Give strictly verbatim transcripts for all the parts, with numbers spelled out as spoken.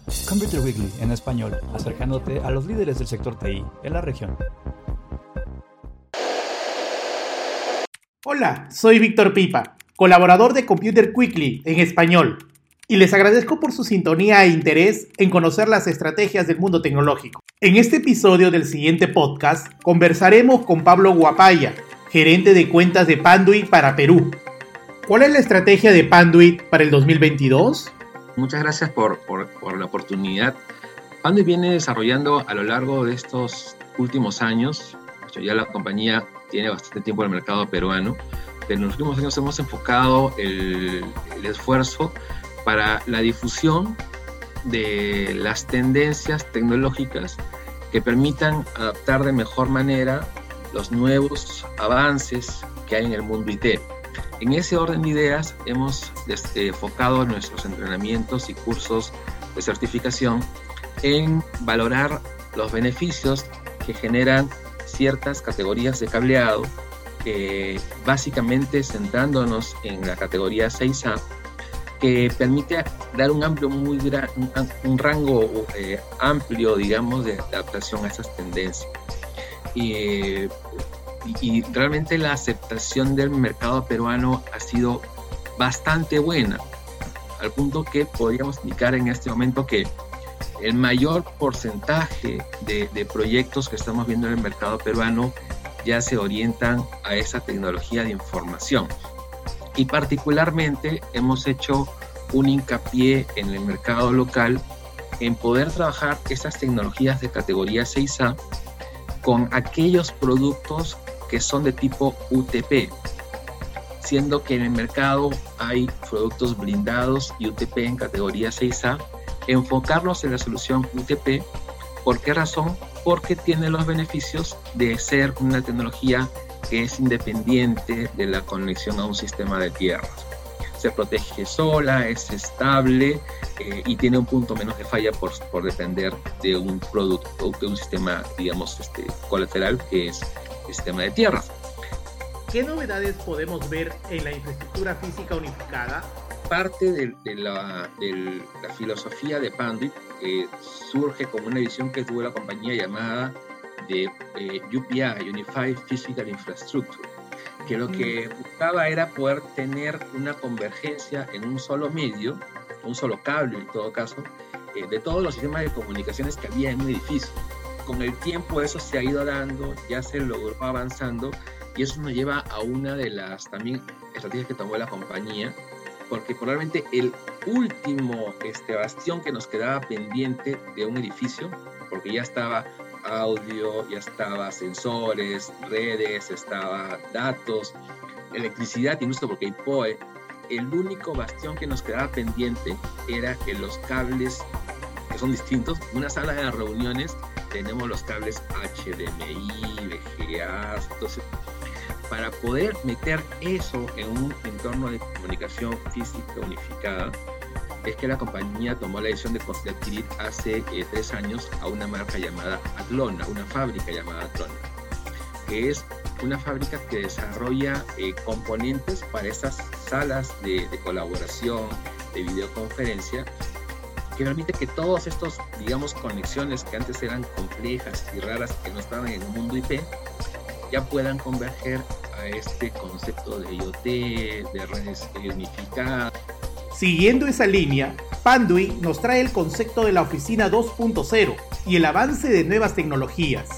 Computer Weekly en español, acercándote a los líderes del sector T I en la región. Hola, soy Víctor Pipa, colaborador de Computer Weekly en español, y les agradezco por su sintonía e interés en conocer las estrategias del mundo tecnológico. En este episodio del siguiente podcast conversaremos con Pablo Guapaya, gerente de cuentas de Panduit para Perú. ¿Cuál es la estrategia de Panduit para el dos mil veintidós? Muchas gracias por, por, por la oportunidad. Panduit viene desarrollando a lo largo de estos últimos años, ya la compañía tiene bastante tiempo en el mercado peruano, pero en los últimos años hemos enfocado el, el esfuerzo para la difusión de las tendencias tecnológicas que permitan adaptar de mejor manera los nuevos avances que hay en el mundo I T. En ese orden de ideas hemos enfocado nuestros entrenamientos y cursos de certificación en valorar los beneficios que generan ciertas categorías de cableado, eh, básicamente centrándonos en la categoría seis A, que permite dar un amplio, muy gran, un, un rango eh, amplio, digamos, de adaptación a esas tendencias. Y, eh, y, y realmente la aceptación del mercado peruano ha sido bastante buena, al punto que podríamos indicar en este momento que el mayor porcentaje de, de proyectos que estamos viendo en el mercado peruano ya se orientan a esa tecnología de información. Y particularmente hemos hecho un hincapié en el mercado local en poder trabajar esas tecnologías de categoría seis A con aquellos productos que son de tipo U T P, siendo que en el mercado hay productos blindados y U T P en categoría seis A, enfocarnos en la solución U T P. ¿Por qué razón? Porque tiene los beneficios de ser una tecnología que es independiente de la conexión a un sistema de tierras. Se protege sola, es estable eh, y tiene un punto menos de falla por, por depender de un producto, de un sistema, digamos, este, colateral, que es el sistema de tierras. ¿Qué novedades podemos ver en la infraestructura física unificada? Parte de, de, la, de la filosofía de Panduit eh, surge como una visión que tuvo la compañía llamada de eh, U P I, Unified Physical Infrastructure, que lo que buscaba era poder tener una convergencia en un solo medio, un solo cable en todo caso, eh, de todos los sistemas de comunicaciones que había en un edificio. Con el tiempo eso se ha ido dando, ya se logró avanzando, y eso nos lleva a una de las también estrategias que tomó la compañía, porque probablemente el último este, bastión que nos quedaba pendiente de un edificio, porque ya estaba audio, ya estaba sensores, redes, estaba datos, electricidad, incluso porque hay P O E, el único bastión que nos quedaba pendiente era que los cables, que son distintos, en una sala de reuniones tenemos los cables H D M I, V G A, entonces para poder meter eso en un entorno de comunicación física unificada, es que la compañía tomó la decisión de adquirir hace eh, tres años a una marca llamada Atlona, una fábrica llamada Atlona, que es una fábrica que desarrolla eh, componentes para esas salas de, de colaboración, de videoconferencia, que permite que todos estos, digamos, conexiones que antes eran complejas y raras, que no estaban en el mundo I P, ya puedan converger a este concepto de I O T, de redes unificadas. Siguiendo esa línea, Panduit nos trae el concepto de la oficina dos punto cero y el avance de nuevas tecnologías.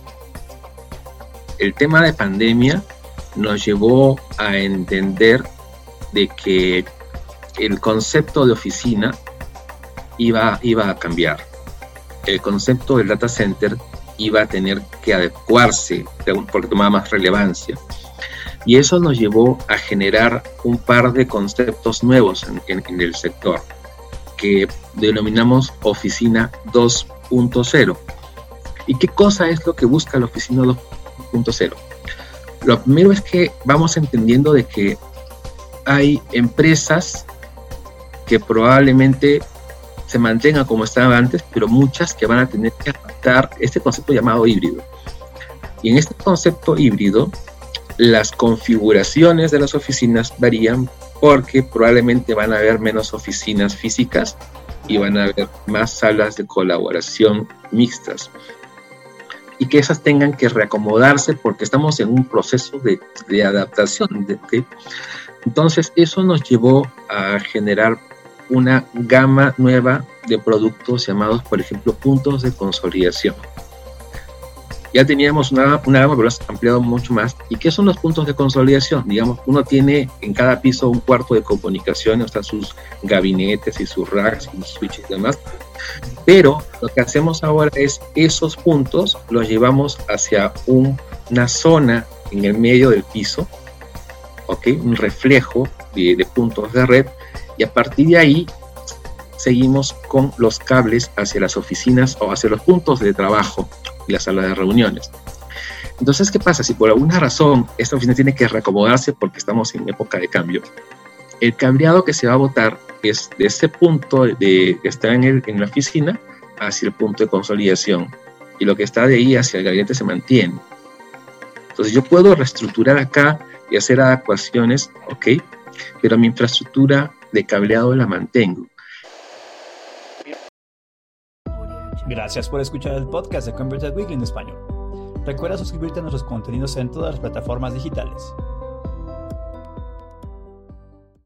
El tema de pandemia nos llevó a entender de que el concepto de oficina iba, iba a cambiar. El concepto del data center iba a tener que adecuarse porque tomaba más relevancia. Y eso nos llevó a generar un par de conceptos nuevos en, en, en el sector, que denominamos Oficina dos punto cero. ¿Y qué cosa es lo que busca la Oficina dos punto cero? Lo primero es que vamos entendiendo de que hay empresas que probablemente se mantengan como estaban antes, pero muchas que van a tener que adaptar este concepto llamado híbrido. Y en este concepto híbrido, las configuraciones de las oficinas varían porque probablemente van a haber menos oficinas físicas y van a haber más salas de colaboración mixtas. Y que esas tengan que reacomodarse porque estamos en un proceso de, de adaptación. De, ¿okay? Entonces, eso nos llevó a generar una gama nueva de productos llamados, por ejemplo, puntos de consolidación. Ya teníamos una, una gama, pero hemos ampliado mucho más. ¿Y qué son los puntos de consolidación? Digamos, uno tiene en cada piso un cuarto de comunicación, están sus gabinetes y sus racks y sus switches y demás. Pero lo que hacemos ahora es esos puntos los llevamos hacia un, una zona en el medio del piso, ¿okay? Un reflejo de, de puntos de red, y a partir de ahí seguimos con los cables hacia las oficinas o hacia los puntos de trabajo y la sala de reuniones. Entonces, ¿qué pasa? Si por alguna razón esta oficina tiene que reacomodarse porque estamos en época de cambio, el cableado que se va a botar es de ese punto de, que está en, el, en la oficina hacia el punto de consolidación, y lo que está de ahí hacia el gabinete se mantiene. Entonces yo puedo reestructurar acá y hacer adecuaciones, ok, pero mi infraestructura de cableado la mantengo. Gracias por escuchar el podcast de Converted Weekly en español. Recuerda suscribirte a nuestros contenidos en todas las plataformas digitales.